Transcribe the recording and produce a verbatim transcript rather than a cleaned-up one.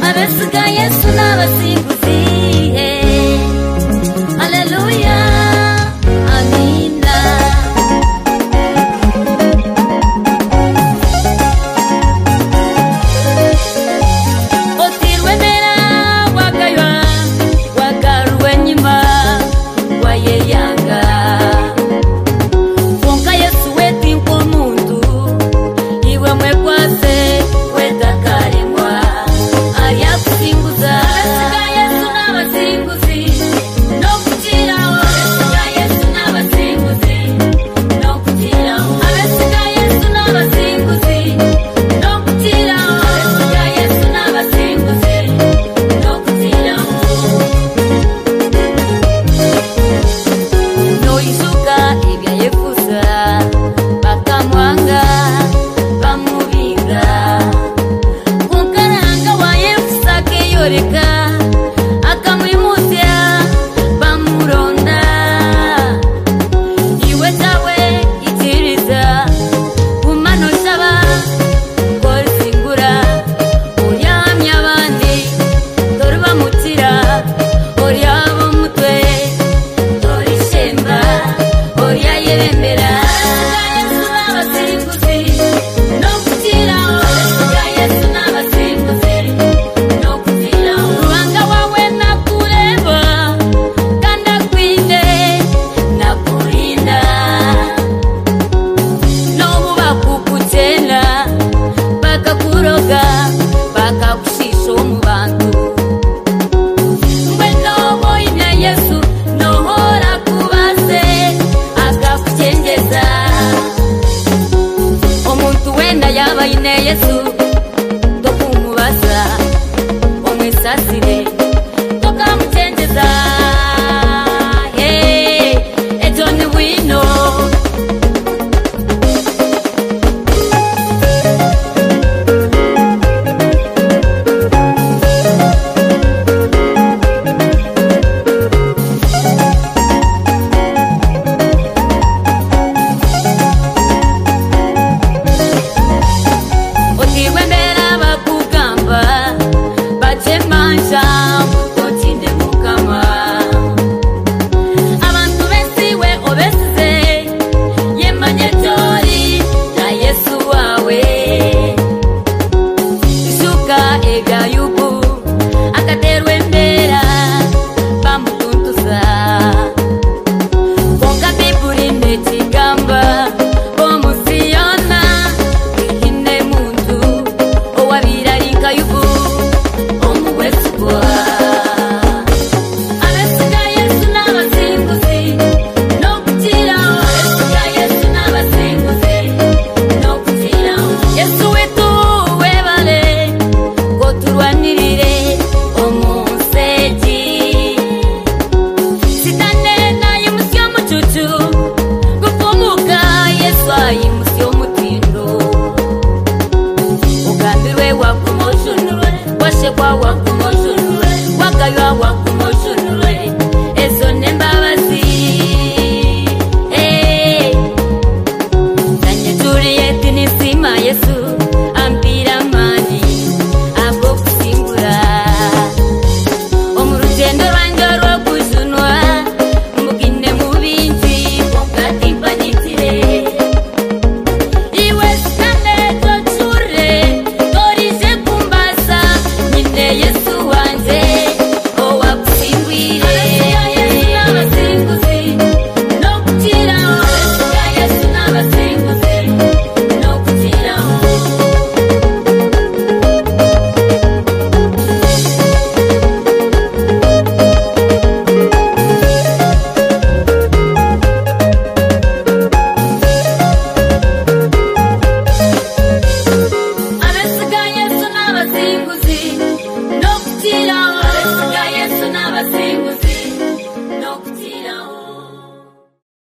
abesiga Yesu n'abasinguzi. Haleluya, amina. Otirwe mera wagaywa wagaruwe nyima wayeyanga Wonka Yesu weti nkomuntu iwe mwekwase wetakaremwa ayakusinguza abesiga Yesu n'abasinguzi no kugiraho abesiga Yesu n'abasinguzi no kugiraho abesiga Yesu n'abasinguzi no kugiraho abesiga Yesu n'abasinguzi no kugiraho no isuka ibya Yefusa bakamwanga bamubinga Ukaranga wa Yefusa keyoreka akamwimutya bamuronda iwe tawe itiriza umano saba korisingura uryamye abandi dore bamutira uryabo mutwe dore ishemba urya yerembera Yesu n'abasinguzi no kugiraho abesiga Yesu n'abasinguzi no kugiraho Ruhanga wawe nakureba kandi akwinde nakurinda n'ubu bakukugena bakakuroga bakagushisha mu bantu mwe nobo ina Yesu nohora kubaze akakugengeza omuntu wenda yaba ine Yesu tokumubaza omwisasire tokamugengeza hey ejo ni wino Otirwe mbera bakugamba bacemanja utinde mukama abantu besiwe obesize yemanye tori na Yesu wawe isuka ebya